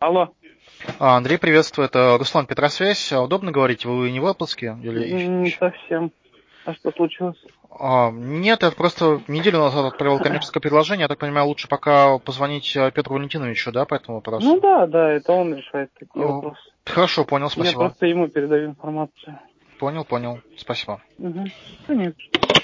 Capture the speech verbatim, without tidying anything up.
Алло. А, Андрей, приветствую. Это Руслан, Петросвязь. А, Удобно говорить? Вы не в отпуске? Или... Не совсем. А что случилось? А, нет, я просто неделю назад отправил коммерческое предложение. Я так понимаю, лучше пока позвонить а, Петру Валентиновичу, да, по этому Ну вопросу? да, да, это он решает такие О, вопросы. Хорошо, понял, Я спасибо. просто ему передаю информацию. Понял, понял, спасибо. Угу. Конечно.